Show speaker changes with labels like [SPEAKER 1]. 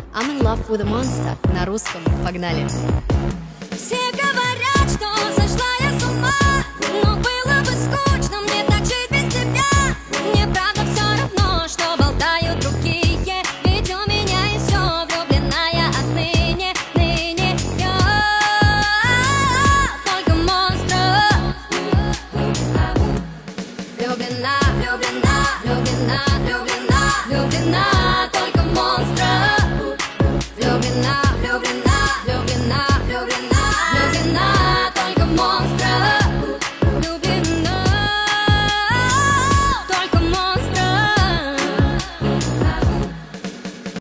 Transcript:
[SPEAKER 1] I'm in love with a monster на русском. Погнали!
[SPEAKER 2] Все